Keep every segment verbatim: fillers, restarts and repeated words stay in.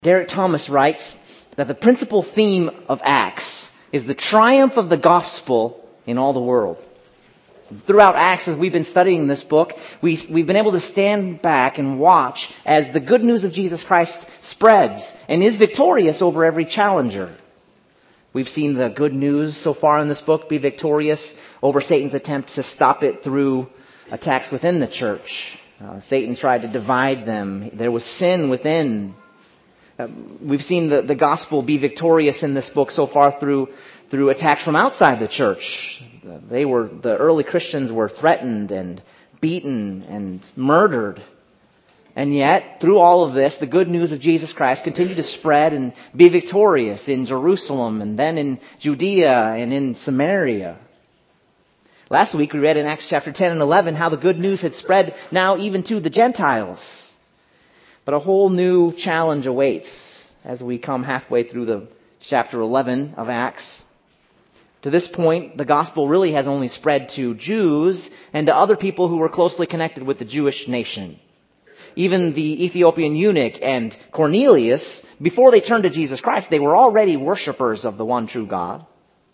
Derek Thomas writes that the principal theme of Acts is the triumph of the gospel in all the world. Throughout Acts, as we've been studying this book, we, we've been able to stand back and watch as the good news of Jesus Christ spreads and is victorious over every challenger. We've seen the good news so far in this book be victorious over Satan's attempt to stop it through attacks within the church. Uh, Satan tried to divide them. There was sin within. Uh, we've seen the, the gospel be victorious in this book so far through through attacks from outside the church. They were the early Christians were threatened and beaten and murdered. And yet, through all of this, the good news of Jesus Christ continued to spread and be victorious in Jerusalem and then in Judea and in Samaria. Last week we read in Acts chapter ten and eleven how the good news had spread now even to the Gentiles. But a whole new challenge awaits as we come halfway through the chapter eleven of Acts. To this point, the gospel really has only spread to Jews and to other people who were closely connected with the Jewish nation. Even the Ethiopian eunuch and Cornelius, before they turned to Jesus Christ, they were already worshipers of the one true God.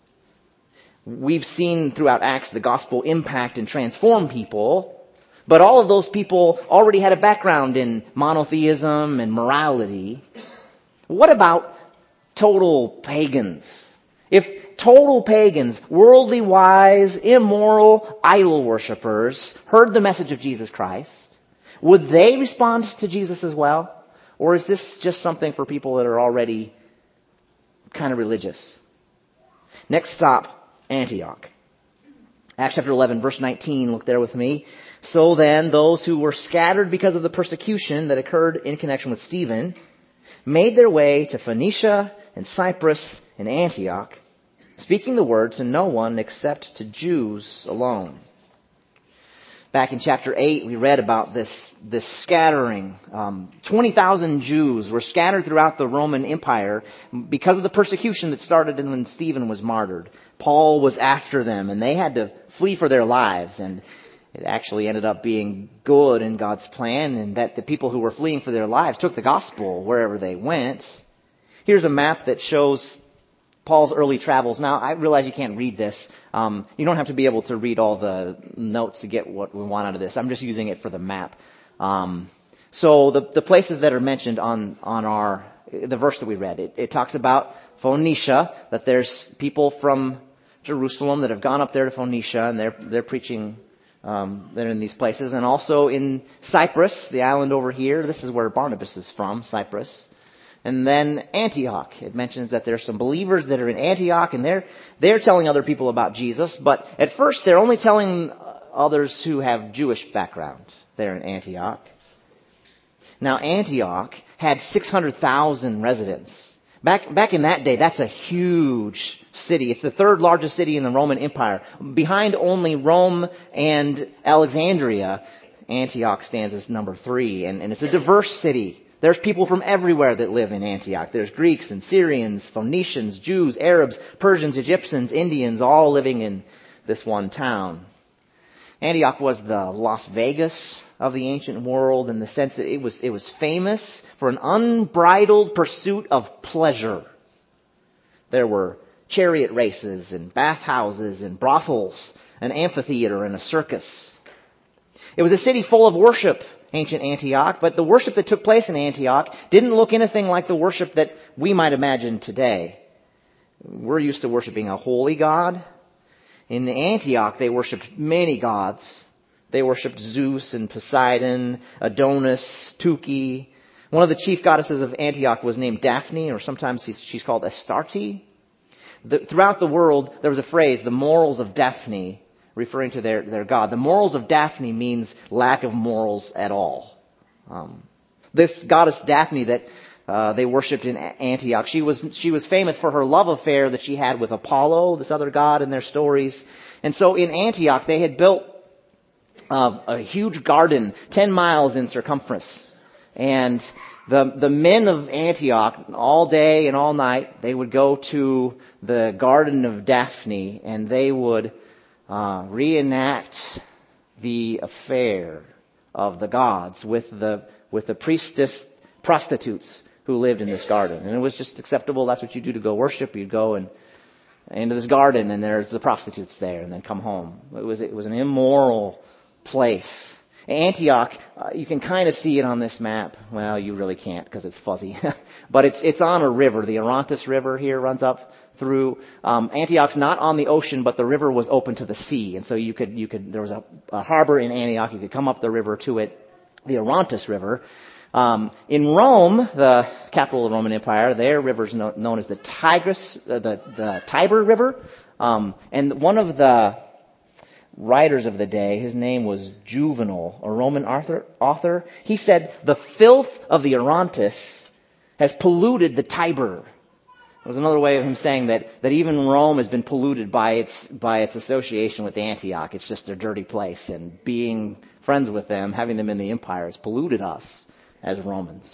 We've seen throughout Acts the gospel impact and transform people, but all of those people already had a background in monotheism and morality. What about total pagans? If total pagans, worldly wise, immoral, idol worshippers heard the message of Jesus Christ, would they respond to Jesus as well? Or is this just something for people that are already kind of religious? Next stop, Antioch. Acts chapter eleven, verse nineteen, look there with me. So then, those who were scattered because of the persecution that occurred in connection with Stephen made their way to Phoenicia and Cyprus and Antioch, speaking the word to no one except to Jews alone. Back in chapter eight, we read about this, this scattering. Um, twenty thousand Jews were scattered throughout the Roman Empire because of the persecution that started when Stephen was martyred. Paul was after them, and they had to flee for their lives. And it actually ended up being good in God's plan, and that the people who were fleeing for their lives took the gospel wherever they went. Here's a map that shows Paul's early travels. Now, I realize you can't read this. Um, you don't have to be able to read all the notes to get what we want out of this. I'm just using it for the map. Um, so the, the places that are mentioned on, on our, the verse that we read, it, it talks about Phoenicia, that there's people from Jerusalem that have gone up there to Phoenicia, and they're, they're preaching, um, they're in these places. And also in Cyprus, the island over here, this is where Barnabas is from, Cyprus. And then Antioch. It mentions that there's some believers that are in Antioch, and they're they're telling other people about Jesus. But at first, they're only telling others who have Jewish background there in Antioch. Now, Antioch had six hundred thousand residents. Back back in that day, that's a huge city. It's the third largest city in the Roman Empire. Behind only Rome and Alexandria, Antioch stands as number three. And, and it's a diverse city. There's people from everywhere that live in Antioch. There's Greeks and Syrians, Phoenicians, Jews, Arabs, Persians, Egyptians, Indians, all living in this one town. Antioch was the Las Vegas of the ancient world in the sense that it was, it was famous for an unbridled pursuit of pleasure. There were chariot races and bathhouses and brothels, an amphitheater and a circus. It was a city full of worship, ancient Antioch, but the worship that took place in Antioch didn't look anything like the worship that we might imagine today. We're used to worshiping a holy God. In Antioch, they worshipped many gods. They worshipped Zeus and Poseidon, Adonis, Tuki. One of the chief goddesses of Antioch was named Daphne, or sometimes she's called Astarte. The, throughout the world, there was a phrase, the morals of Daphne, referring to their, their god. The morals of Daphne means lack of morals at all. Um, this goddess Daphne that uh, they worshipped in Antioch, she was she was famous for her love affair that she had with Apollo, this other god in their stories. And so in Antioch, they had built uh, a huge garden, ten miles in circumference. And the the men of Antioch, all day and all night, they would go to the garden of Daphne, and they would Uh, reenact the affair of the gods with the with the priestess prostitutes who lived in this garden. And it was just acceptable. That's what you do to go worship. You'd go and into this garden, and there's the prostitutes there, and then come home. It was it was an immoral place. Antioch, uh, you can kind of see it on this map. Well, you really can't because it's fuzzy. But it's it's on a river. The Orontes River here runs up through. Um, Antioch's not on the ocean, but the river was open to the sea, and so you could you could there was a, a harbor in Antioch. You could come up the river to it, the Orontes River. Um, in Rome, the capital of the Roman Empire, their river is no, known as the Tigris, uh, the the Tiber River, um, and one of the writers of the day, his name was Juvenal, a Roman author, author. He said, the filth of the Orontes has polluted the Tiber. It was another way of him saying that, that even Rome has been polluted by its, by its association with Antioch. It's just a dirty place, and being friends with them, having them in the empire, has polluted us as Romans.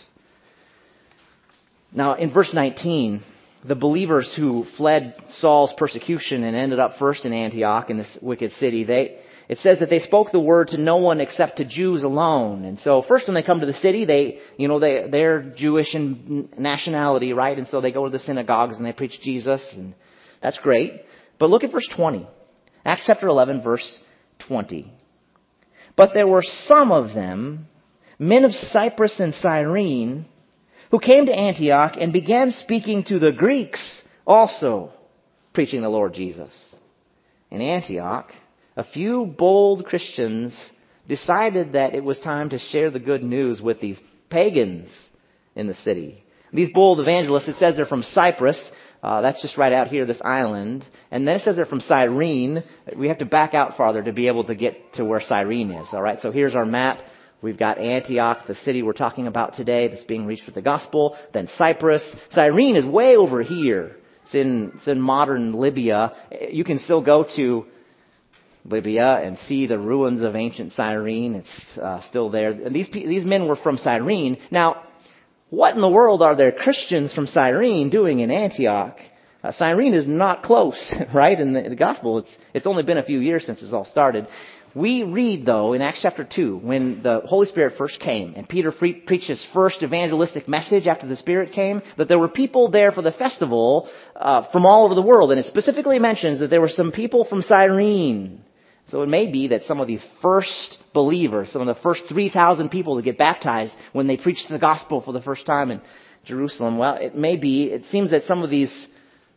Now, in verse nineteen, the believers who fled Saul's persecution and ended up first in Antioch, in this wicked city, they it says that they spoke the word to no one except to Jews alone. And so first when they come to the city, they, you know, they, they're Jewish in nationality, right? And so they go to the synagogues and they preach Jesus, and that's great. But look at verse twenty. Acts chapter eleven, verse twenty. But there were some of them, men of Cyprus and Cyrene, who came to Antioch and began speaking to the Greeks also, preaching the Lord Jesus. In Antioch, a few bold Christians decided that it was time to share the good news with these pagans in the city. These bold evangelists, it says they're from Cyprus. Uh, that's just right out here, this island. And then it says they're from Cyrene. We have to back out farther to be able to get to where Cyrene is. All right, so here's our map. We've got Antioch, the city we're talking about today, that's being reached with the gospel. Then Cyprus. Cyrene is way over here. It's in, it's in modern Libya. You can still go to Libya and see the ruins of ancient Cyrene. It's uh, still there. And these these men were from Cyrene. Now, what in the world are there Christians from Cyrene doing in Antioch? Uh, Cyrene is not close, right? In the, in the gospel, it's it's only been a few years since it's all started. We read, though, in Acts chapter two, when the Holy Spirit first came and Peter pre- preached his first evangelistic message after the Spirit came, that there were people there for the festival uh, from all over the world. And it specifically mentions that there were some people from Cyrene. So it may be that some of these first believers, some of the first three thousand people to get baptized when they preached the gospel for the first time in Jerusalem, well, it may be, it seems that some of these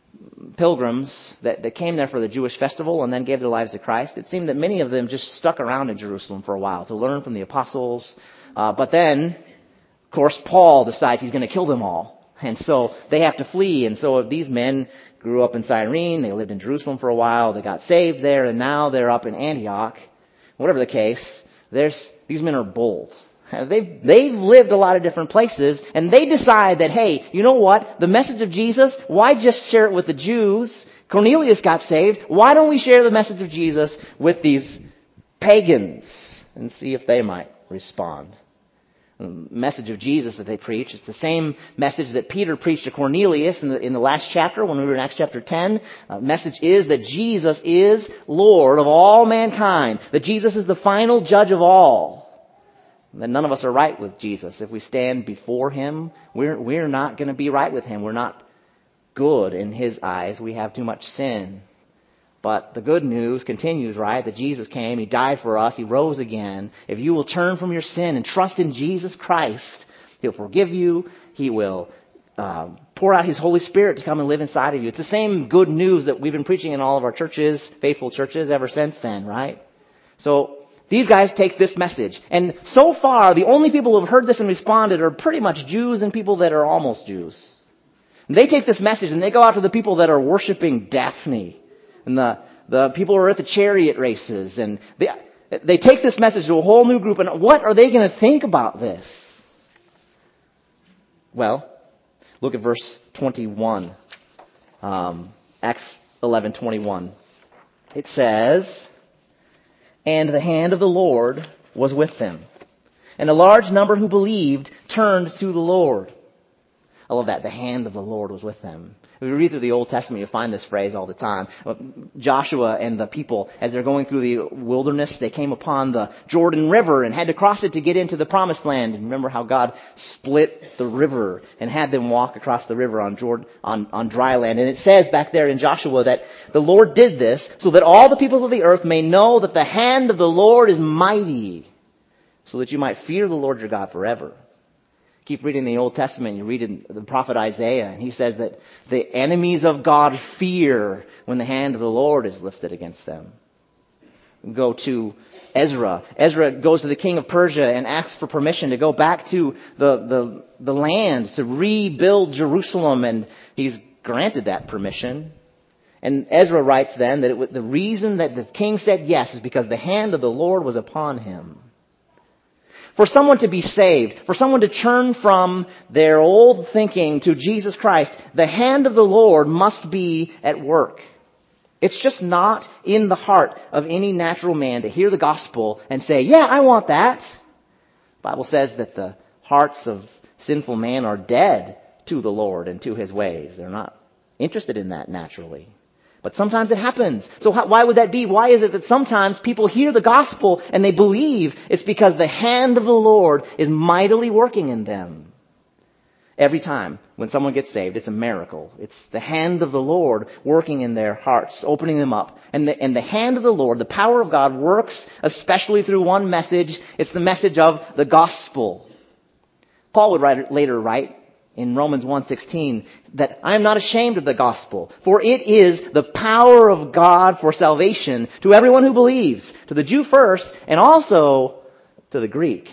pilgrims that, that came there for the Jewish festival and then gave their lives to Christ, it seemed that many of them just stuck around in Jerusalem for a while to learn from the apostles. Uh, but then, of course, Paul decides he's going to kill them all. And so they have to flee. And so these men grew up in Cyrene, they lived in Jerusalem for a while, they got saved there, and now they're up in Antioch. Whatever the case, there's, these men are bold. They've, they've lived a lot of different places, and they decide that, hey, you know what? The message of Jesus, why just share it with the Jews? Cornelius got saved. Why don't we share the message of Jesus with these pagans and see if they might respond? The message of Jesus that they preach, it's the same message that Peter preached to Cornelius in the, in the last chapter when we were in Acts chapter ten. The message is that Jesus is Lord of all mankind, that Jesus is the final judge of all. That none of us are right with Jesus. If we stand before Him, we're, we're not going to be right with Him. We're not good in His eyes. We have too much sin. But the good news continues, right? That Jesus came, He died for us, He rose again. If you will turn from your sin and trust in Jesus Christ, He'll forgive you. He will uh, pour out His Holy Spirit to come and live inside of you. It's the same good news that we've been preaching in all of our churches, faithful churches, ever since then, right? So these guys take this message. And so far, the only people who have heard this and responded are pretty much Jews and people that are almost Jews. And they take this message and they go out to the people that are worshiping Daphne. And the, the people who are at the chariot races. And they, they take this message to a whole new group. And what are they going to think about this? Well, look at verse twenty-one. Um, Acts eleven twenty-one. It says, "And the hand of the Lord was with them. And a large number who believed turned to the Lord." I love that. The hand of the Lord was with them. If we read through the Old Testament, you'll find this phrase all the time. Joshua and the people, as they're going through the wilderness, they came upon the Jordan River and had to cross it to get into the Promised Land. And remember how God split the river and had them walk across the river on Jordan, on, on dry land. And it says back there in Joshua that the Lord did this so that all the peoples of the earth may know that the hand of the Lord is mighty, so that you might fear the Lord your God forever. Keep reading the Old Testament, you read in the prophet Isaiah, and he says that the enemies of God fear when the hand of the Lord is lifted against them. Go to Ezra. Ezra goes to the king of Persia and asks for permission to go back to the, the, the land to rebuild Jerusalem, and he's granted that permission. And Ezra writes then that it was, the reason that the king said yes is because the hand of the Lord was upon him. For someone to be saved, for someone to turn from their old thinking to Jesus Christ, the hand of the Lord must be at work. It's just not in the heart of any natural man to hear the gospel and say, yeah, I want that. The Bible says that the hearts of sinful man are dead to the Lord and to His ways. They're not interested in that naturally. But sometimes it happens. So how, why would that be? Why is it that sometimes people hear the gospel and they believe it's because the hand of the Lord is mightily working in them? Every time when someone gets saved, it's a miracle. It's the hand of the Lord working in their hearts, opening them up. And the, and the hand of the Lord, the power of God, works especially through one message. It's the message of the gospel. Paul would write, later write, in Romans one sixteen, that I am not ashamed of the gospel, for it is the power of God for salvation to everyone who believes, to the Jew first, and also to the Greek.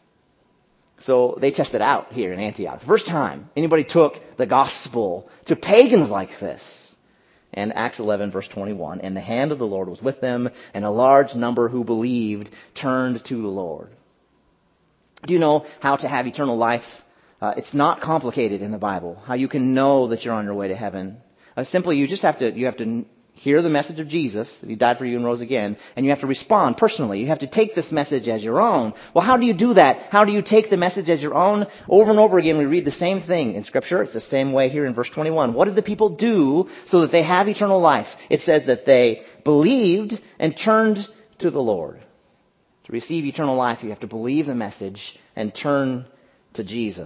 So they tested out here in Antioch. The first time anybody took the gospel to pagans like this. And Acts eleven verse twenty-one, and the hand of the Lord was with them, and a large number who believed turned to the Lord. Do you know how to have eternal life? Uh, it's not complicated in the Bible, how you can know that you're on your way to heaven. Uh, simply, you just have to, you have to hear the message of Jesus, that He died for you and rose again, and you have to respond personally. You have to take this message as your own. Well, how do you do that? How do you take the message as your own? Over and over again, we read the same thing in Scripture. It's the same way here in verse twenty-one. What did the people do so that they have eternal life? It says that they believed and turned to the Lord. To receive eternal life, you have to believe the message and turn to Jesus.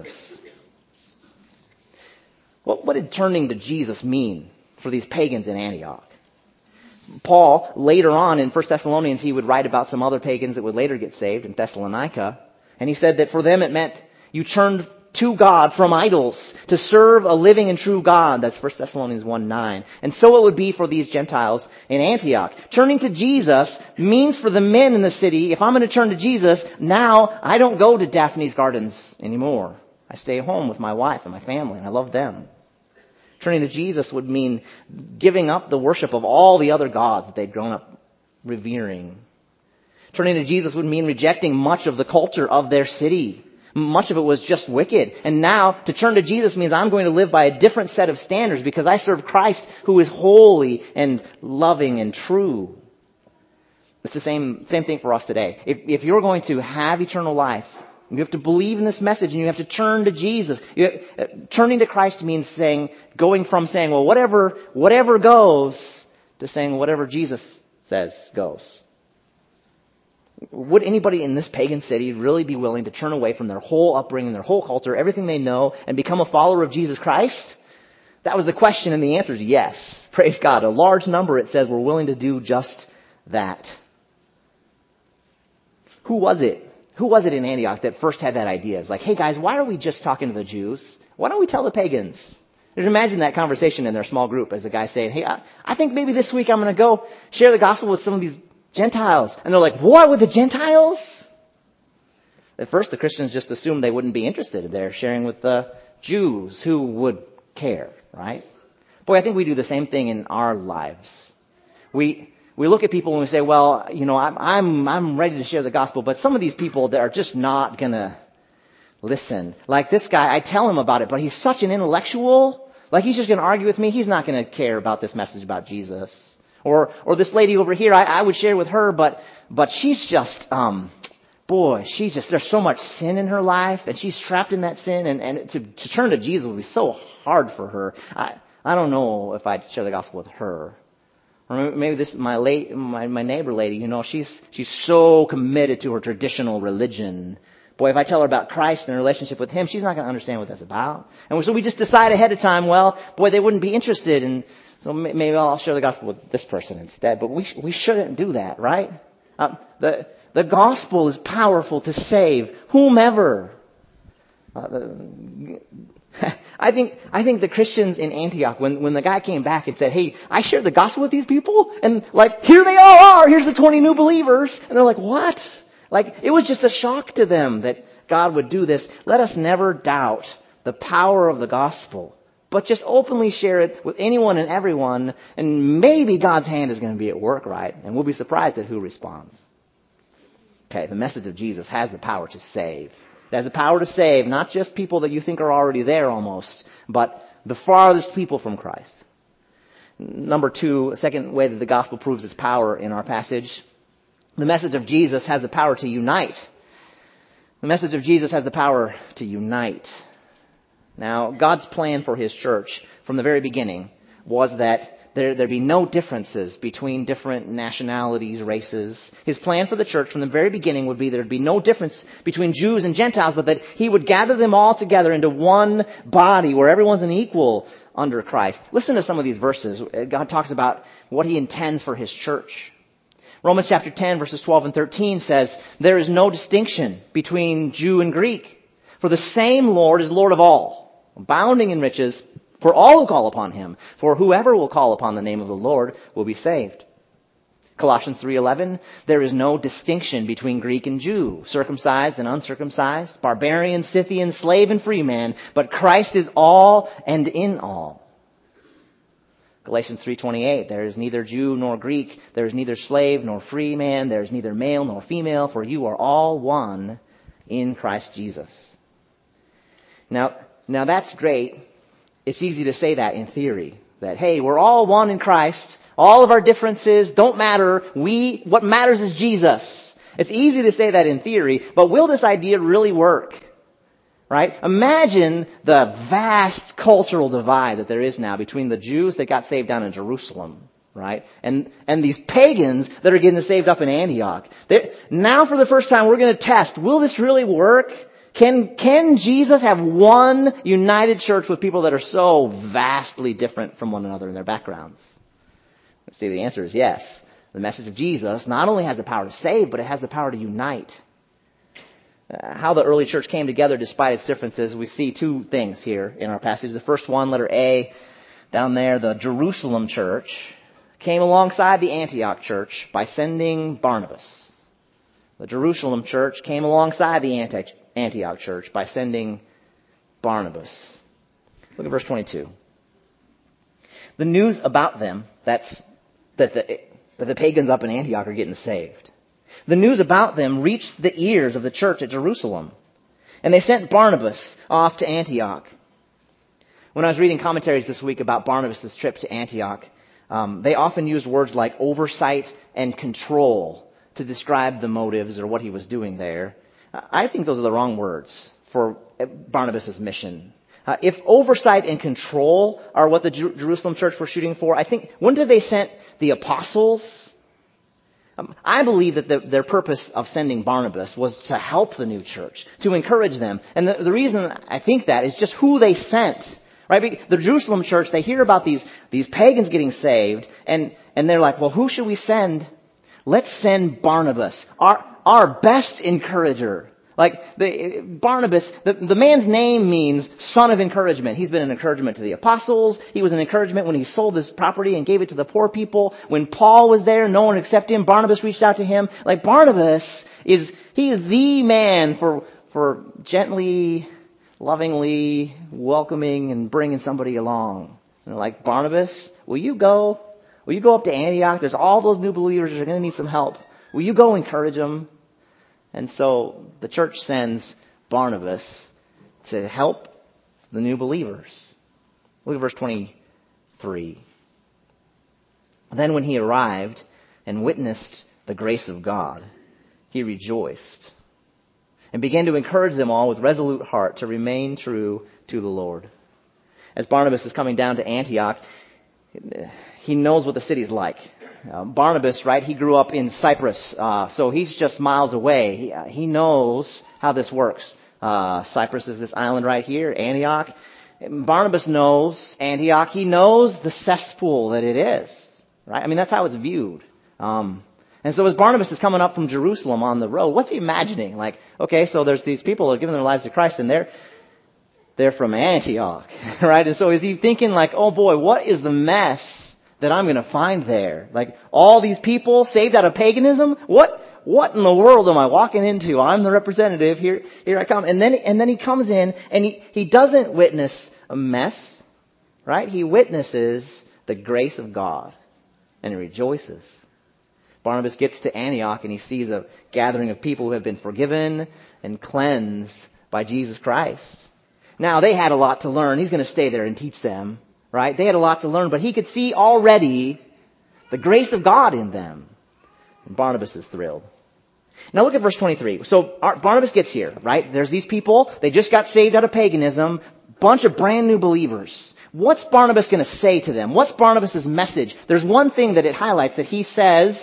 What, what did turning to Jesus mean for these pagans in Antioch? Paul, later on in First Thessalonians, he would write about some other pagans that would later get saved in Thessalonica. And he said that for them it meant you turned to God from idols to serve a living and true God. That's First Thessalonians one nine. And so it would be for these Gentiles in Antioch. Turning to Jesus means for the men in the city, if I'm going to turn to Jesus, now I don't go to Daphne's Gardens anymore. I stay home with my wife and my family, and I love them. Turning to Jesus would mean giving up the worship of all the other gods that they'd grown up revering. Turning to Jesus would mean rejecting much of the culture of their city. Much of it was just wicked. And now, to turn to Jesus means I'm going to live by a different set of standards because I serve Christ who is holy and loving and true. It's the same, same thing for us today. If, if you're going to have eternal life, you have to believe in this message and you have to turn to Jesus. You, uh, turning to Christ means saying, going from saying, well, whatever, whatever goes, to saying whatever Jesus says goes. Would anybody in this pagan city really be willing to turn away from their whole upbringing, their whole culture, everything they know, and become a follower of Jesus Christ? That was the question, and the answer is yes. Praise God. A large number, it says, were willing to do just that. Who was it? Who was it in Antioch that first had that idea? It's like, hey guys, why are we just talking to the Jews? Why don't we tell the pagans? Just imagine that conversation in their small group as the guy saying, hey, I, I think maybe this week I'm going to go share the gospel with some of these Gentiles. And they're like, what, with the Gentiles? At first, the Christians just assumed they wouldn't be interested. They're sharing with the Jews who would care, right? Boy, I think we do the same thing in our lives. We we look at people and we say, well, you know, I'm I'm I'm ready to share the gospel, but some of these people that are just not gonna listen. Like this guy, I tell him about it, but he's such an intellectual. Like he's just gonna argue with me. He's not gonna care about this message about Jesus. Or or this lady over here, I, I would share with her, but but she's just um boy, she's just, there's so much sin in her life, and she's trapped in that sin, and, and to, to turn to Jesus would be so hard for her. I, I don't know if I'd share the gospel with her. Or maybe this, my late, my, my neighbor lady, you know, she's, she's so committed to her traditional religion. Boy, if I tell her about Christ and her relationship with Him, she's not going to understand what that's about. And so we just decide ahead of time, well, boy, they wouldn't be interested, and so maybe I'll share the gospel with this person instead. But we, we shouldn't do that, right? Uh, the, The gospel is powerful to save whomever. Uh, the, I think I think the Christians in Antioch, when, when the guy came back and said, hey, I shared the gospel with these people, and like, here they all are, here's the twenty new believers. And they're like, what? Like, it was just a shock to them that God would do this. Let us never doubt the power of the gospel, but just openly share it with anyone and everyone, and maybe God's hand is going to be at work, right? And we'll be surprised at who responds. Okay, the message of Jesus has the power to save. It has the power to save not just people that you think are already there almost, but the farthest people from Christ. Number two, a second way that the gospel proves its power in our passage, the message of Jesus has the power to unite. The message of Jesus has the power to unite. Now, God's plan for His church from the very beginning was that There, there'd be no differences between different nationalities, races. His plan for the church from the very beginning would be there'd be no difference between Jews and Gentiles, but that He would gather them all together into one body where everyone's an equal under Christ. Listen to some of these verses. God talks about what He intends for His church. Romans chapter ten, verses twelve and thirteen says, there is no distinction between Jew and Greek, for the same Lord is Lord of all, abounding in riches for all who call upon Him. For whoever will call upon the name of the Lord will be saved. Colossians three eleven, there is no distinction between Greek and Jew, circumcised and uncircumcised, barbarian, Scythian, slave and free man, but Christ is all and in all. Galatians three twenty-eight, there is neither Jew nor Greek, there is neither slave nor free man, there is neither male nor female, for you are all one in Christ Jesus. Now, now that's great. It's easy to say that in theory, that, hey, we're all one in Christ. All of our differences don't matter. We, what matters is Jesus. It's easy to say that in theory, but will this idea really work? Right? Imagine the vast cultural divide that there is now between the Jews that got saved down in Jerusalem, right? And, and these pagans that are getting saved up in Antioch. They're, now for the first time, we're going to test, will this really work? Can, can Jesus have one united church with people that are so vastly different from one another in their backgrounds? Let's see, the answer is yes. The message of Jesus not only has the power to save, but it has the power to unite. Uh, how the early church came together despite its differences, we see two things here in our passage. The first one, letter A, down there, the Jerusalem church came alongside the Antioch church by sending Barnabas. The Jerusalem church came alongside the Antioch Antioch church by sending Barnabas. Look at verse twenty-two. The news about them, that's that the, that the pagans up in Antioch are getting saved. The news about them reached the ears of the church at Jerusalem, and they sent Barnabas off to Antioch. When I was reading commentaries this week about Barnabas' trip to Antioch, um, they often used words like oversight and control to describe the motives or what he was doing there. I think those are the wrong words for Barnabas' mission. Uh, if oversight and control are what the Jer- Jerusalem church were shooting for, I think, when did they send the apostles? Um, I believe that the, their purpose of sending Barnabas was to help the new church, to encourage them. And the, the reason I think that is just who they sent. Right? The Jerusalem church, they hear about these, these pagans getting saved, and, and they're like, well, who should we send? Let's send Barnabas, our, our best encourager. Like, the, Barnabas, the, the man's name means son of encouragement. He's been an encouragement to the apostles. He was an encouragement when he sold his property and gave it to the poor people. When Paul was there, no one accepted him. Barnabas reached out to him. Like, Barnabas is, he is the man for, for gently, lovingly welcoming and bringing somebody along. And like, Barnabas, will you go? Will you go up to Antioch? There's all those new believers that are going to need some help. Will you go encourage them? And so the church sends Barnabas to help the new believers. Look at verse twenty-three. Then when he arrived and witnessed the grace of God, he rejoiced. and began to encourage them all with resolute heart to remain true to the Lord. As Barnabas is coming down to Antioch, he knows what the city's like. Uh, Barnabas, right, he grew up in Cyprus, uh, so he's just miles away. He, uh, he knows how this works. Uh, Cyprus is this island right here, Antioch. Barnabas knows Antioch. He knows the cesspool that it is, right? I mean, that's how it's viewed. Um, and so as Barnabas is coming up from Jerusalem on the road, what's he imagining? Like, okay, so there's these people who are giving their lives to Christ, and they're they're from Antioch, right? And so is he thinking like, oh boy, what is the mess that I'm going to find there? Like, all these people saved out of paganism? What what in the world am I walking into? I'm the representative. Here here I come. And then and then he comes in and he, he doesn't witness a mess, right? He witnesses the grace of God and he rejoices. Barnabas gets to Antioch and he sees a gathering of people who have been forgiven and cleansed by Jesus Christ. Now, they had a lot to learn. He's going to stay there and teach them, right? They had a lot to learn, but he could see already the grace of God in them. And Barnabas is thrilled. Now look at verse twenty-three. So Barnabas gets here, right? There's these people. They just got saved out of paganism. Bunch of brand new believers. What's Barnabas going to say to them? What's Barnabas' message? There's one thing that it highlights that he says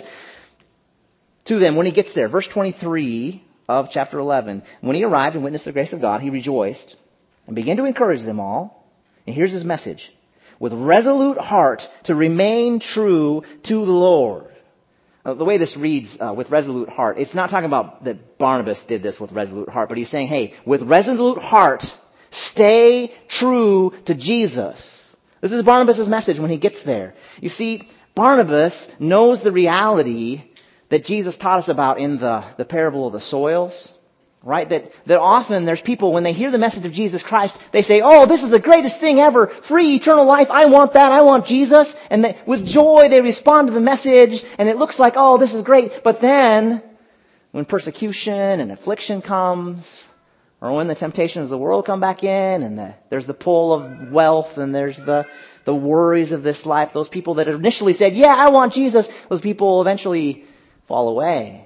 to them when he gets there. Verse twenty-three of chapter eleven. When he arrived and witnessed the grace of God, he rejoiced and began to encourage them all. And here's his message. With resolute heart to remain true to the Lord. Uh, the way this reads, uh, with resolute heart, it's not talking about that Barnabas did this with resolute heart, but he's saying, hey, with resolute heart, stay true to Jesus. This is Barnabas' message when he gets there. You see, Barnabas knows the reality that Jesus taught us about in the, the parable of the soils. Right? That, that often there's people, when they hear the message of Jesus Christ, they say, oh, this is the greatest thing ever. Free eternal life. I want that. I want Jesus. And they, with joy, they respond to the message. And it looks like, oh, this is great. But then, when persecution and affliction comes, or when the temptations of the world come back in, and the, there's the pull of wealth, and there's the, the worries of this life, those people that initially said, yeah, I want Jesus, those people eventually fall away.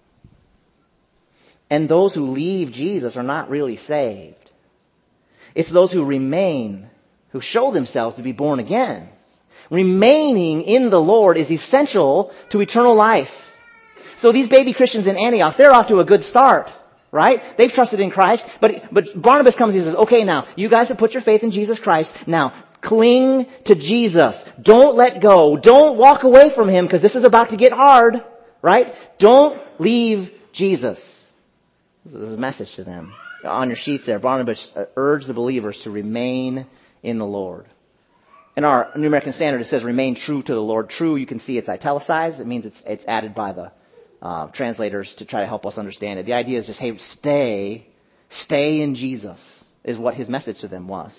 And those who leave Jesus are not really saved. It's those who remain, who show themselves to be born again. Remaining in the Lord is essential to eternal life. So these baby Christians in Antioch, they're off to a good start, right? They've trusted in Christ, but, but Barnabas comes and says, okay, now, you guys have put your faith in Jesus Christ. Now, cling to Jesus. Don't let go. Don't walk away from Him, because this is about to get hard, right? Don't leave Jesus. This is a message to them. On your sheets there, Barnabas urged the believers to remain in the Lord. In our New American Standard, it says remain true to the Lord. True, you can see it's italicized. It means it's, it's added by the uh, translators to try to help us understand it. The idea is just, hey, stay, stay in Jesus, is what his message to them was.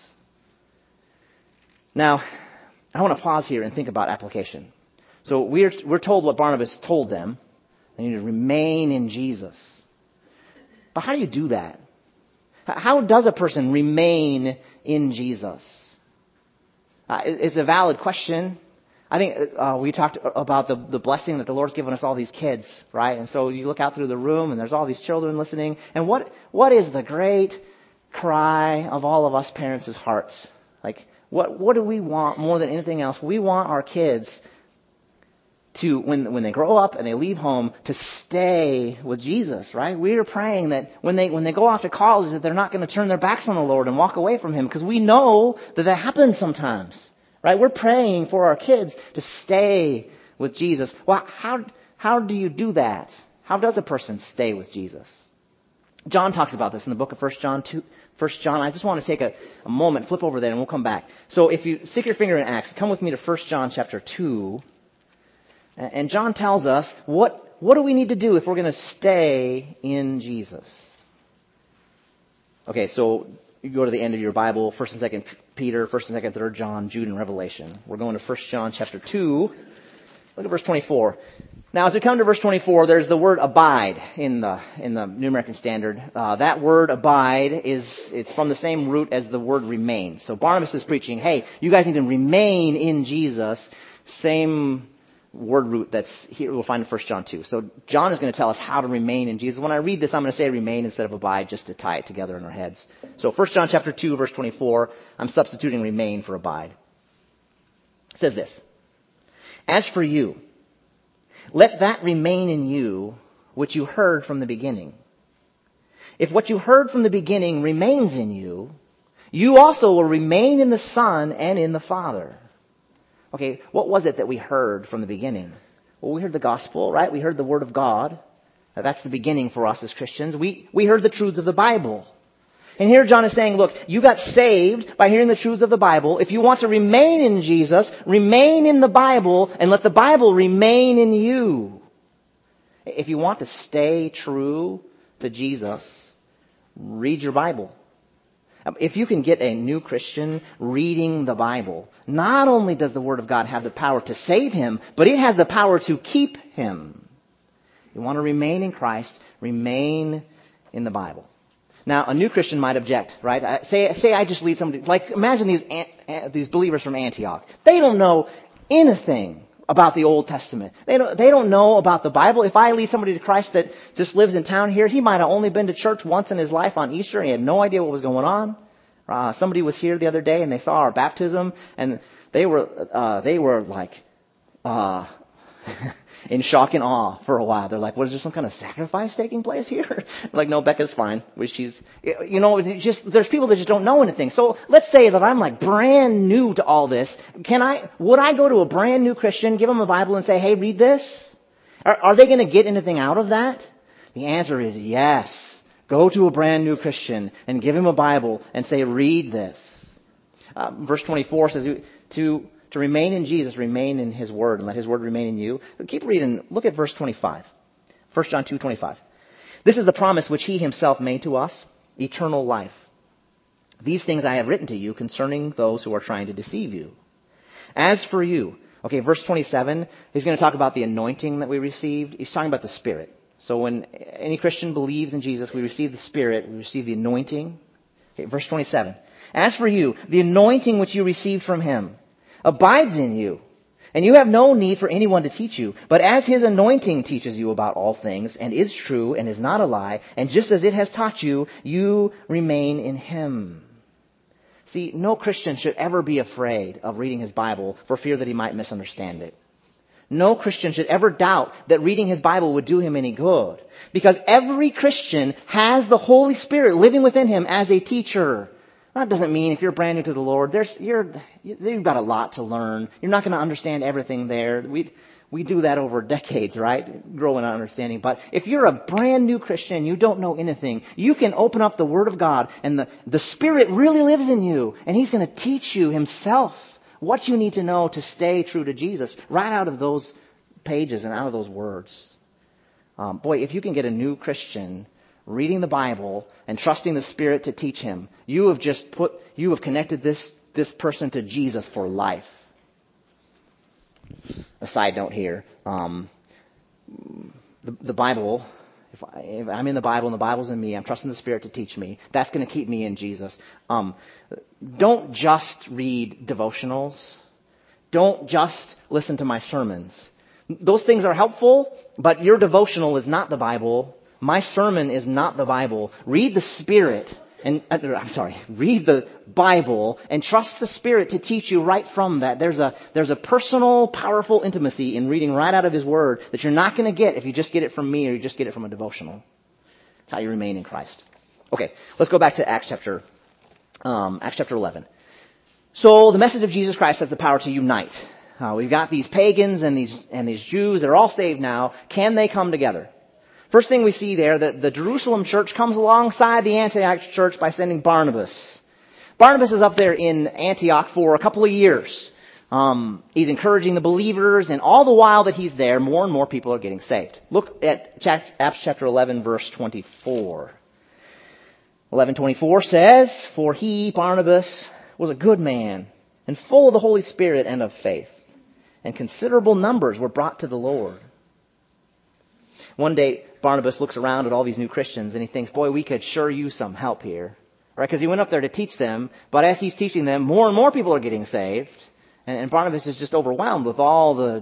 Now, I want to pause here and think about application. So we're, we're told what Barnabas told them. They need to remain in Jesus. But how do you do that? How does a person remain in Jesus? Uh, it's a valid question. I think uh, we talked about the, the blessing that the Lord's given us all these kids, right? And so you look out through the room and there's all these children listening. And what what is the great cry of all of us parents' hearts? Like, what what do we want more than anything else? We want our kids to, when when they grow up and they leave home, to stay with Jesus, right? We are praying that when they when they go off to college, that they're not going to turn their backs on the Lord and walk away from Him, because we know that that happens sometimes, right? We're praying for our kids to stay with Jesus. Well, how how do you do that? How does a person stay with Jesus? John talks about this in the book of First John two. First John, I just want to take a, a moment, flip over there, and we'll come back. So if you stick your finger in Acts, come with me to First John chapter two. And John tells us, what, what do we need to do if we're going to stay in Jesus? Okay, so you go to the end of your Bible, First and Second Peter, First and Second, Third John, Jude, and Revelation. We're going to First John chapter two. Look at verse twenty-four. Now, as we come to verse twenty-four, there's the word abide in the in the New American Standard. Uh, that word abide is it's from the same root as the word remain. So Barnabas is preaching, hey, you guys need to remain in Jesus. Same word root that's here we'll find in First John two. So John is going to tell us how to remain in Jesus. When I read this, I'm going to say remain instead of abide just to tie it together in our heads. So First John chapter two, verse twenty-four, I'm substituting remain for abide. It says this, as for you, let that remain in you which you heard from the beginning. If what you heard from the beginning remains in you, you also will remain in the Son and in the Father. Okay, what was it that we heard from the beginning? Well, we heard the gospel, right? We heard the Word of God. Now, that's the beginning for us as Christians. We, we heard the truths of the Bible. And here John is saying, look, you got saved by hearing the truths of the Bible. If you want to remain in Jesus, remain in the Bible and let the Bible remain in you. If you want to stay true to Jesus, read your Bible. If you can get a new Christian reading the Bible, not only does the Word of God have the power to save him, but it has the power to keep him. You want to remain in Christ, remain in the Bible. Now, a new Christian might object, right? Say, say I just lead somebody, like imagine these, these believers from Antioch. They don't know anything about the Old Testament. They don't, they don't know about the Bible. If I lead somebody to Christ that just lives in town here, he might have only been to church once in his life on Easter and he had no idea what was going on. Uh, somebody was here the other day and they saw our baptism and they were, uh, they were like, uh, in shock and awe for a while. They're like, what, is there some kind of sacrifice taking place here? Like, no, Becca's fine. She's, you know, it's just, there's people that just don't know anything. So let's say that I'm like brand new to all this. Can I, would I go to a brand new Christian, give them a Bible and say, hey, read this? Are, are they going to get anything out of that? The answer is yes. Go to a brand new Christian and give him a Bible and say, read this. Uh, verse twenty-four says to, To remain in Jesus, remain in His Word, and let His Word remain in you. Keep reading. Look at verse twenty-five. First John two twenty-five. This is the promise which He Himself made to us, eternal life. These things I have written to you concerning those who are trying to deceive you. As for you, okay, verse twenty-seven, he's going to talk about the anointing that we received. He's talking about the Spirit. So when any Christian believes in Jesus, we receive the Spirit, we receive the anointing. Okay, verse twenty-seven. As for you, the anointing which you received from Him abides in you, and you have no need for anyone to teach you. But as His anointing teaches you about all things, and is true, and is not a lie, and just as it has taught you, you remain in Him. See, no Christian should ever be afraid of reading his Bible for fear that he might misunderstand it. No Christian should ever doubt that reading his Bible would do him any good. Because every Christian has the Holy Spirit living within him as a teacher. That doesn't mean if you're brand new to the Lord, there's, you're, you've got a lot to learn. You're not going to understand everything there. We, we do that over decades, right? Grow in understanding. But if you're a brand new Christian, you don't know anything, you can open up the Word of God and the, the Spirit really lives in you. And He's going to teach you Himself what you need to know to stay true to Jesus right out of those pages and out of those words. Um, boy, if you can get a new Christian reading the Bible and trusting the Spirit to teach him, you have just put, you have connected this, this person to Jesus for life. A side note here, um, the, the Bible, if, I, if I'm in the Bible and the Bible's in me, I'm trusting the Spirit to teach me, that's going to keep me in Jesus. Um, don't just read devotionals. Don't just listen to my sermons. Those things are helpful, but your devotional is not the Bible. My sermon is not the Bible. Read the Spirit, and uh, I'm sorry, read the Bible and trust the Spirit to teach you right from that. There's a there's a personal, powerful intimacy in reading right out of His Word that you're not going to get if you just get it from me or you just get it from a devotional. That's how you remain in Christ. Okay, let's go back to Acts chapter um, Acts chapter eleven. So the message of Jesus Christ has the power to unite. Uh, we've got these pagans and these and these Jews. They're all saved now. Can they come together? First thing we see there, that the Jerusalem church comes alongside the Antioch church by sending Barnabas. Barnabas is up there in Antioch for a couple of years. Um, he's encouraging the believers, and all the while that he's there, more and more people are getting saved. Look at Acts chapter eleven, verse twenty-four. eleven twenty-four says, "For he, Barnabas, was a good man, and full of the Holy Spirit and of faith, and considerable numbers were brought to the Lord." One day, Barnabas looks around at all these new Christians and he thinks, boy, we could sure use some help here. Right? Because he went up there to teach them, but as he's teaching them, more and more people are getting saved. And, and Barnabas is just overwhelmed with all the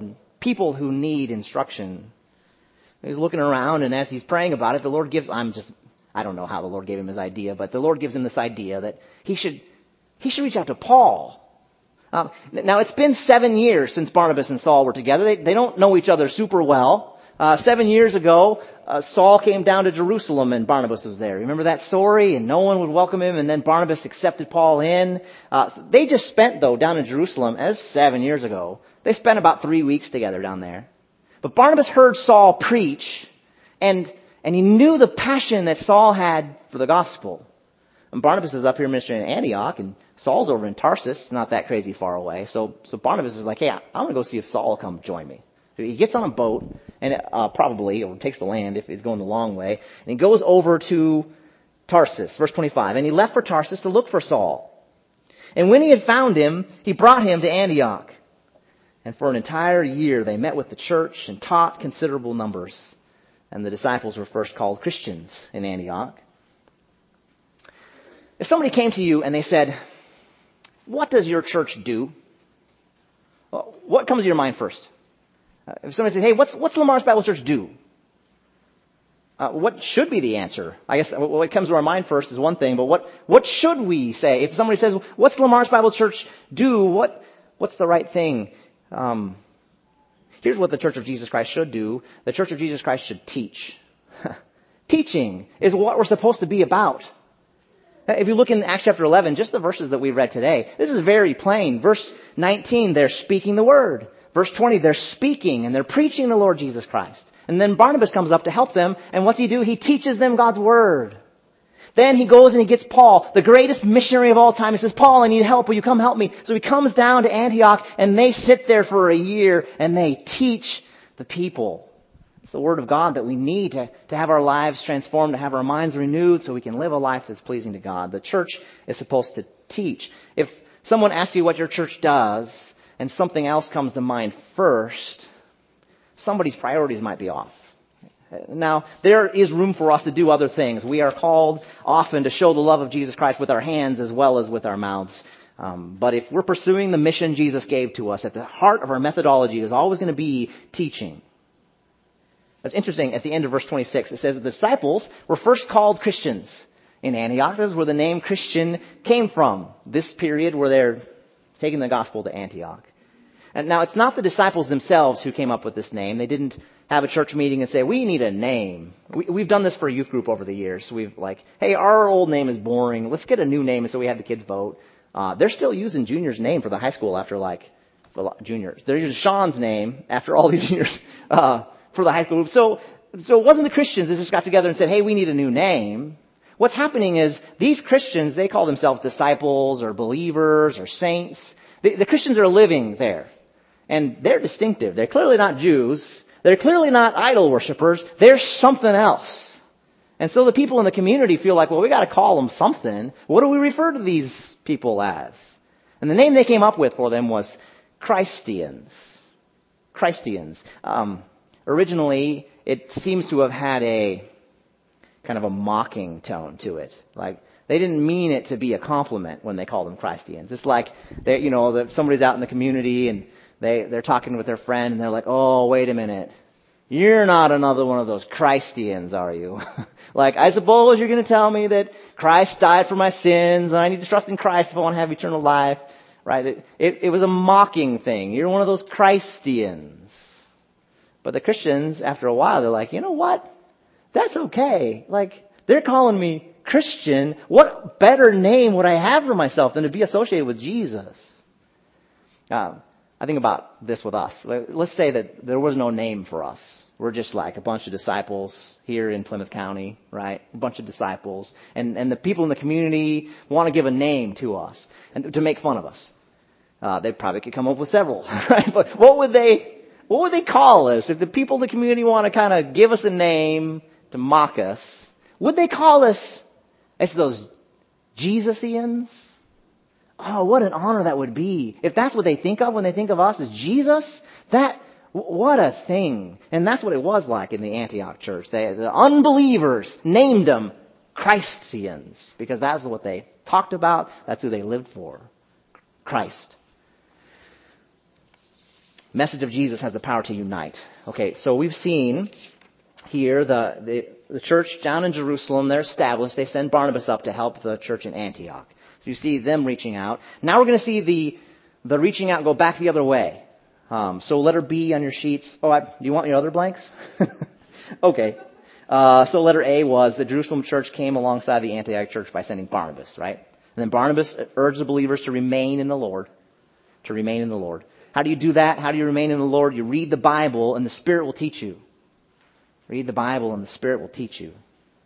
people who need instruction. He's looking around, and as he's praying about it, the Lord gives, I'm just, I don't know how the Lord gave him his idea, but the Lord gives him this idea that he should, he should reach out to Paul. Um, now, it's been seven years since Barnabas and Saul were together. They, they don't know each other super well. Uh, seven years ago, uh, Saul came down to Jerusalem and Barnabas was there. Remember that story? And no one would welcome him, and then Barnabas accepted Paul in. Uh, so they just spent, though, down in Jerusalem, as seven years ago, they spent about three weeks together down there. But Barnabas heard Saul preach, and and he knew the passion that Saul had for the gospel. And Barnabas is up here ministering in Antioch, and Saul's over in Tarsus, not that crazy far away. So so Barnabas is like, hey, I, I want to go see if Saul will come join me. So he gets on a boat, and uh, probably, or takes the land if he's going the long way, and he goes over to Tarsus, verse twenty-five. And he left for Tarsus to look for Saul. And when he had found him, he brought him to Antioch. And for an entire year, they met with the church and taught considerable numbers. And the disciples were first called Christians in Antioch. If somebody came to you and they said, what does your church do? Well, what comes to your mind first? Uh, if somebody says, hey, what's, what's Lamar's Bible Church do? Uh, what should be the answer? I guess what comes to our mind first is one thing, but what, what should we say? If somebody says, what's Lamar's Bible Church do? What, what's the right thing? Um, here's what the Church of Jesus Christ should do. The Church of Jesus Christ should teach. Teaching is what we're supposed to be about. If you look in Acts chapter eleven, just the verses that we read today, this is very plain. Verse nineteen, they're speaking the word. Verse twenty, they're speaking and they're preaching the Lord Jesus Christ. And then Barnabas comes up to help them, and what's he do? He teaches them God's word. Then he goes and he gets Paul, the greatest missionary of all time. He says, Paul, I need help. Will you come help me? So he comes down to Antioch, and they sit there for a year, and they teach the people. It's the word of God that we need to, to have our lives transformed, to have our minds renewed so we can live a life that's pleasing to God. The church is supposed to teach. If someone asks you what your church does, and something else comes to mind first, somebody's priorities might be off. Now, there is room for us to do other things. We are called often to show the love of Jesus Christ with our hands as well as with our mouths. Um, but if we're pursuing the mission Jesus gave to us, at the heart of our methodology is always going to be teaching. It's interesting, at the end of verse twenty-six, it says the disciples were first called Christians in Antioch. This is where the name Christian came from. This period where they're taking the gospel to Antioch. And now, it's not the disciples themselves who came up with this name. They didn't have a church meeting and say, we need a name. We, we've done this for a youth group over the years. We've like, hey, our old name is boring. Let's get a new name. And so we had the kids vote. Uh, they're still using Junior's name for the high school after like, for juniors. They're using Sean's name after all these years, uh, for the high school group. So, so it wasn't the Christians that just got together and said, hey, we need a new name. What's happening is these Christians, they call themselves disciples or believers or saints. The, the Christians are living there. And they're distinctive. They're clearly not Jews. They're clearly not idol worshipers. They're something else. And so the people in the community feel like, well, we got to call them something. What do we refer to these people as? And the name they came up with for them was Christians. Christians. Um, originally, it seems to have had a kind of a mocking tone to it. Like, they didn't mean it to be a compliment when they called them Christians. It's like, they, you know, that somebody's out in the community and They, they're talking with their friend, and they're like, oh, wait a minute. You're not another one of those Christians, are you? Like, I suppose you're going to tell me that Christ died for my sins, and I need to trust in Christ if I want to have eternal life. Right? It, it, it was a mocking thing. You're one of those Christians. But the Christians, after a while, they're like, you know what? That's okay. Like, they're calling me Christian. What better name would I have for myself than to be associated with Jesus? Um, I think about this with us. Let's say that there was no name for us. We're just like a bunch of disciples here in Plymouth County, right? A bunch of disciples. And, and the people in the community want to give a name to us and to make fun of us. Uh, they probably could come up with several, right? But what would they, what would they call us? If the people in the community want to kind of give us a name to mock us, would they call us, it's those Jesusians? Oh, what an honor that would be. If that's what they think of when they think of us as Jesus, that, what a thing. And that's what it was like in the Antioch church. They, the unbelievers named them Christians because that's what they talked about. That's who they lived for. Christ. message of Jesus has the power to unite. Okay, so we've seen here the, the, the church down in Jerusalem, they're established. They send Barnabas up to help the church in Antioch. So you see them reaching out. Now we're going to see the, the reaching out go back the other way. Um, so letter B on your sheets. Oh, I, do you want your other blanks? Okay. Uh, so letter A was the Jerusalem church came alongside the Antioch church by sending Barnabas, right? And then Barnabas urged the believers to remain in the Lord. To remain in the Lord. How do you do that? How do you remain in the Lord? You read the Bible and the Spirit will teach you. Read the Bible and the Spirit will teach you.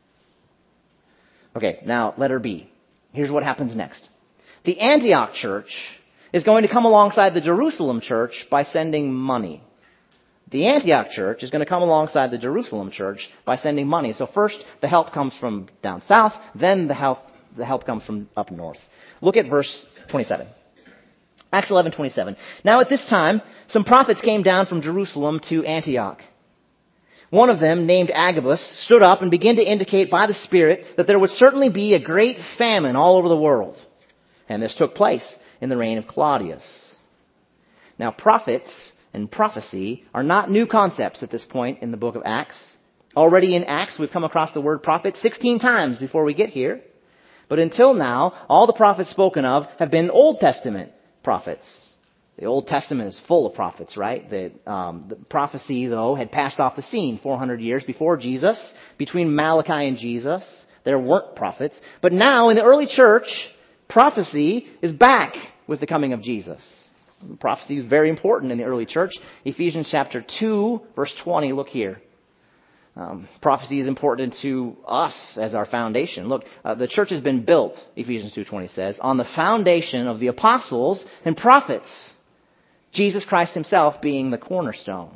Okay, now letter B. Here's what happens next. The Antioch church is going to come alongside the Jerusalem church by sending money. The Antioch church is going to come alongside the Jerusalem church by sending money. So first, the help comes from down south, then the help, the help comes from up north. Look at verse twenty-seven. Acts eleven twenty-seven. Now at this time, some prophets came down from Jerusalem to Antioch. One of them, named Agabus, stood up and began to indicate by the Spirit that there would certainly be a great famine all over the world. And this took place in the reign of Claudius. Now prophets and prophecy are not new concepts at this point in the book of Acts. Already in Acts, we've come across the word prophet sixteen times before we get here. But until now, all the prophets spoken of have been Old Testament prophets. The Old Testament is full of prophets, right? The, um, the prophecy, though, had passed off the scene four hundred years before Jesus. Between Malachi and Jesus, there weren't prophets. But now, in the early church, prophecy is back with the coming of Jesus. Prophecy is very important in the early church. Ephesians chapter two, verse twenty, look here. Um, prophecy is important to us as our foundation. Look, uh, the church has been built, Ephesians two twenty says, on the foundation of the apostles and prophets, Jesus Christ himself being the cornerstone.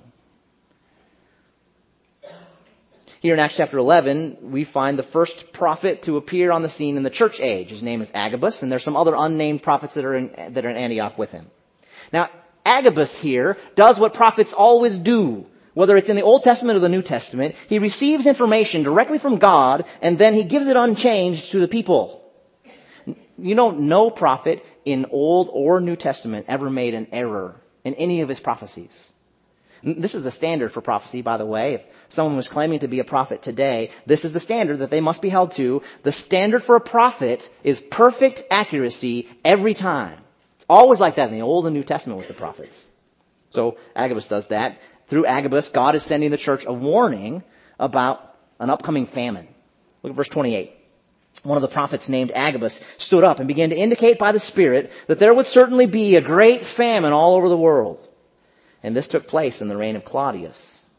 Here in Acts chapter eleven, we find the first prophet to appear on the scene in the church age. His name is Agabus, and there's some other unnamed prophets that are in, that are in Antioch with him. Now, Agabus here does what prophets always do. Whether it's in the Old Testament or the New Testament, he receives information directly from God, and then he gives it unchanged to the people. You know, no prophet in Old or New Testament ever made an error in any of his prophecies. This is the standard for prophecy, by the way. If someone was claiming to be a prophet today, this is the standard that they must be held to. The standard for a prophet is perfect accuracy every time. It's always like that in the Old and New Testament with the prophets. So Agabus does that. Through Agabus, God is sending the church a warning about an upcoming famine. Look at verse twenty-eight. One of the prophets named Agabus stood up and began to indicate by the Spirit that there would certainly be a great famine all over the world. And this took place in the reign of Claudius.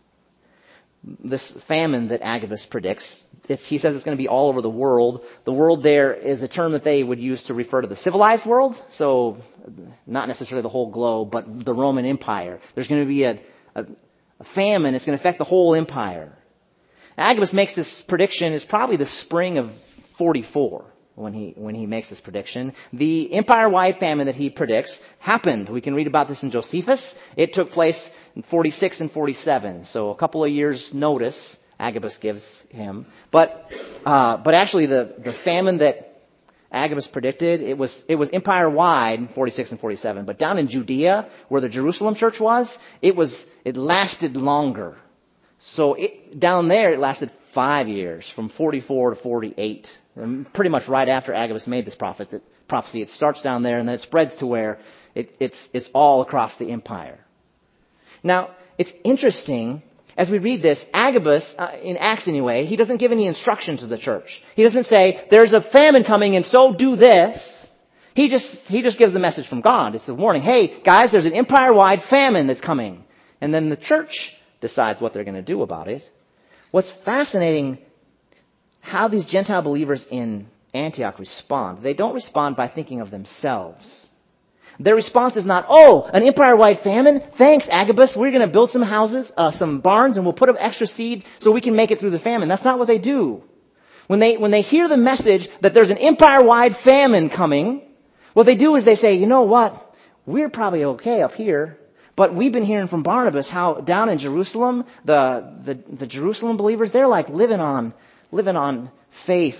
This famine that Agabus predicts, it's, he says it's going to be all over the world. The world there is a term that they would use to refer to the civilized world. So not necessarily the whole globe, but the Roman Empire. There's going to be a, a, a famine. It's going to affect the whole empire. Agabus makes this prediction. It's probably the spring of forty-four when he when he makes this prediction. The empire-wide famine that he predicts happened. We can read about this in Josephus. It took place in forty-six and forty-seven. So a couple of years' notice Agabus gives him. But uh, but actually the, the famine that Agabus predicted, it was it was empire-wide in forty-six and forty-seven. But down in Judea, where the Jerusalem church was, it was it lasted longer. So it, down there it lasted five years, from forty-four to forty-eight. And pretty much right after Agabus made this prophet, that prophecy, it starts down there and then it spreads to where it, it's it's all across the empire. Now, it's interesting, as we read this, Agabus, uh, in Acts anyway, he doesn't give any instruction to the church. He doesn't say, there's a famine coming and so do this. He just he just gives the message from God. It's a warning. Hey, guys, there's an empire-wide famine that's coming. And then the church decides what they're going to do about it. What's fascinating, how these Gentile believers in Antioch respond. They don't respond by thinking of themselves. Their response is not, oh, an empire-wide famine? Thanks, Agabus. We're going to build some houses, uh, some barns, and we'll put up extra seed so we can make it through the famine. That's not what they do. When they, when they hear the message that there's an empire-wide famine coming, what they do is they say, you know what? We're probably okay up here. But we've been hearing from Barnabas how down in Jerusalem, the, the, the Jerusalem believers, they're like living on, living on faith.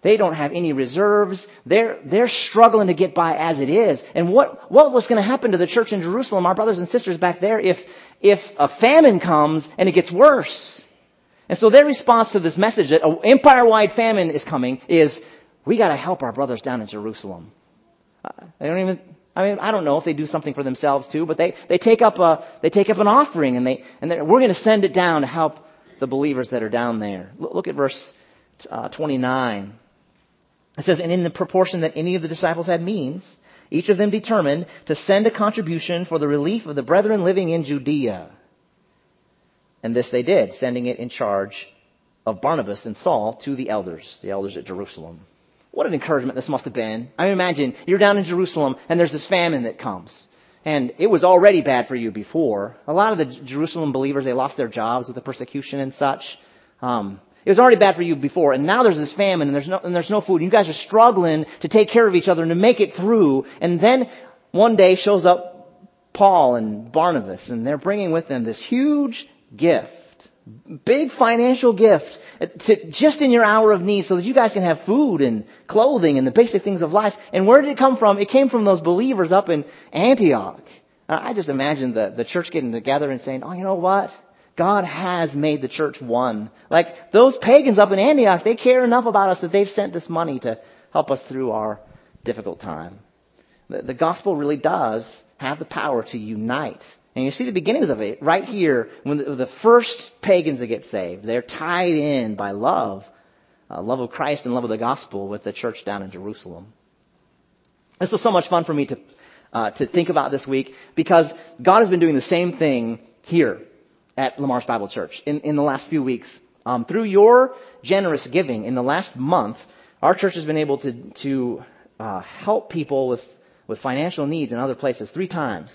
They don't have any reserves. They're, they're struggling to get by as it is. And what, what was going to happen to the church in Jerusalem, our brothers and sisters back there, if, if a famine comes and it gets worse? And so their response to this message that an empire-wide famine is coming is, we got to help our brothers down in Jerusalem. They don't even, I mean, I don't know if they do something for themselves too, but they, they take up a, they take up an offering and they, and we're going to send it down to help the believers that are down there. Look at verse uh, twenty-nine. It says, and in the proportion that any of the disciples had means, each of them determined to send a contribution for the relief of the brethren living in Judea. And this they did, sending it in charge of Barnabas and Saul to the elders, the elders at Jerusalem. What an encouragement this must have been. I mean, imagine you're down in Jerusalem and there's this famine that comes. And it was already bad for you before. A lot of the Jerusalem believers, they lost their jobs with the persecution and such. Um, It was already bad for you before, and now there's this famine, and there's no and there's no food. And you guys are struggling to take care of each other and to make it through. And then one day shows up Paul and Barnabas, and they're bringing with them this huge gift, big financial gift, to just in your hour of need, so that you guys can have food and clothing and the basic things of life. And where did it come from? It came from those believers up in Antioch. I just imagine the the church getting together and saying, "Oh, you know what? God has made the church one." Like those pagans up in Antioch, they care enough about us that they've sent this money to help us through our difficult time. The, the gospel really does have the power to unite. And you see the beginnings of it right here when the, the first pagans that get saved, they're tied in by love, uh, love of Christ and love of the gospel with the church down in Jerusalem. This was so much fun for me to uh, to think about this week because God has been doing the same thing here at Lamar's Bible Church in, in the last few weeks. Um, through your generous giving in the last month, our church has been able to to uh, help people with, with financial needs in other places three times.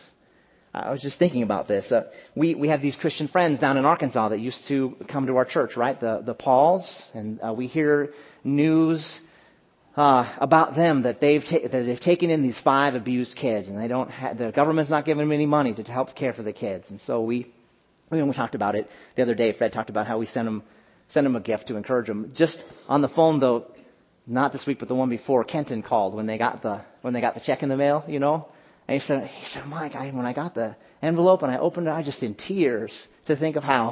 I was just thinking about this. Uh, we, we have these Christian friends down in Arkansas that used to come to our church, right? The the Pauls, and uh, we hear news uh, about them that they've ta- that they've taken in these five abused kids, and they don't ha- the government's not giving them any money to help care for the kids, and so we. I mean, we talked about it the other day. Fred talked about how we sent him, sent him a gift to encourage him. Just on the phone, though, not this week, but the one before, Kenton called when they got the when they got the check in the mail, you know. And he said, he said, Mike, I, when I got the envelope and I opened it, I was just in tears to think of how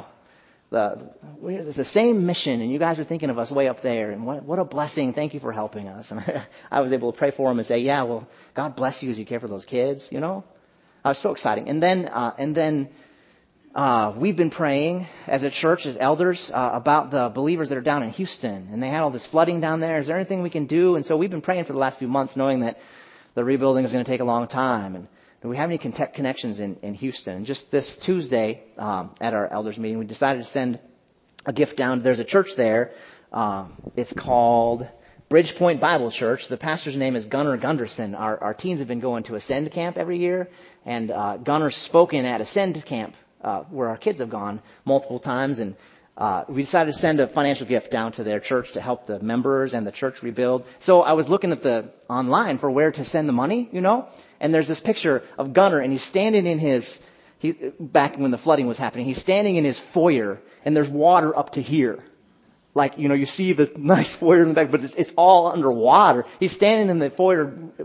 the we're the same mission, and you guys are thinking of us way up there, and what what a blessing. Thank you for helping us. And I, I was able to pray for him and say, yeah, well, God bless you as you care for those kids, you know. I was so exciting. And then uh, and then. Uh, we've been praying as a church, as elders, uh, about the believers that are down in Houston. And they had all this flooding down there. Is there anything we can do? And so we've been praying for the last few months, knowing that the rebuilding is going to take a long time. And do we have any con- connections in, in Houston? And just this Tuesday, um, at our elders meeting, we decided to send a gift down. There's a church there. Um, it's called Bridgepoint Bible Church. The pastor's name is Gunnar Gunderson. Our, our teens have been going to Ascend Camp every year. And uh, Gunnar's spoken at Ascend Camp, Uh, where our kids have gone multiple times, and uh, we decided to send a financial gift down to their church to help the members and the church rebuild. So I was looking at the online for where to send the money, you know, and there's this picture of Gunnar, and he's standing in his, he, back when the flooding was happening, he's standing in his foyer, and there's water up to here. Like, you know, you see the nice foyer in the back, but it's, it's all underwater. He's standing in the foyer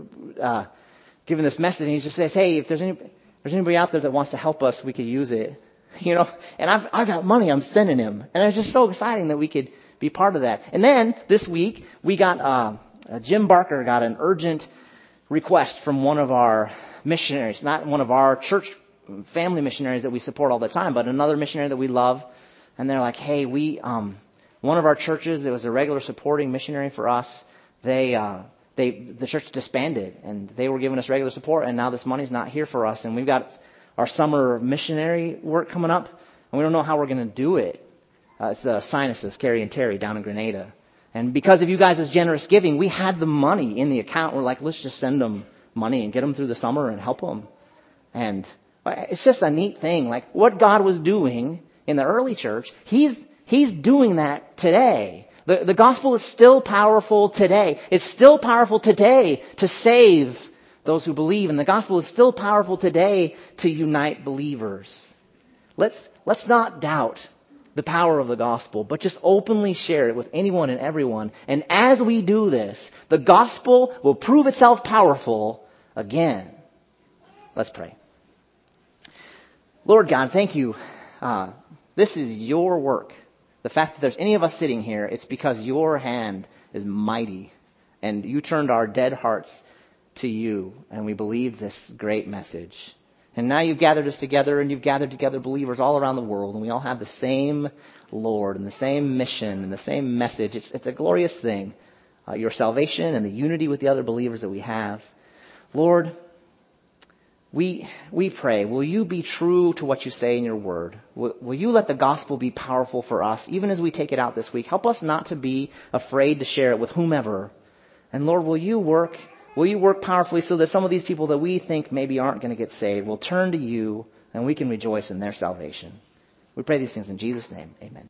uh, giving this message, and he just says, hey, if there's any... If there's anybody out there that wants to help us, we could use it, you know. And I've I got money I'm sending him, and it's just so exciting that we could be part of that. And then this week we got uh, uh, Jim Barker got an urgent request from one of our missionaries, not one of our church family missionaries that we support all the time, but another missionary that we love. And they're like, hey, we um, one of our churches that was a regular supporting missionary for us, they. Uh, They, the church disbanded, and they were giving us regular support, and now this money's not here for us, and we've got our summer missionary work coming up, and we don't know how we're going to do it. Uh, it's the Sinuses, Carrie and Terry, down in Grenada. And because of you guys' generous giving, we had the money in the account. We're like, let's just send them money and get them through the summer and help them. And it's just a neat thing. Like what God was doing in the early church, He's He's doing that today. The, the gospel is still powerful today. It's still powerful today to save those who believe. And the gospel is still powerful today to unite believers. Let's, let's not doubt the power of the gospel, but just openly share it with anyone and everyone. And as we do this, the gospel will prove itself powerful again. Let's pray. Lord God, thank you. Uh, this is your work. The fact that there's any of us sitting here, it's because your hand is mighty. And you turned our dead hearts to you. And we believed this great message. And now you've gathered us together, and you've gathered together believers all around the world. And we all have the same Lord and the same mission and the same message. It's, it's a glorious thing. Uh, your salvation and the unity with the other believers that we have. Lord, We we pray, will you be true to what you say in your word? Will, will you let the gospel be powerful for us, even as we take it out this week? Help us not to be afraid to share it with whomever. And Lord, will you work, will you work powerfully so that some of these people that we think maybe aren't going to get saved will turn to you and we can rejoice in their salvation. We pray these things in Jesus' name. Amen.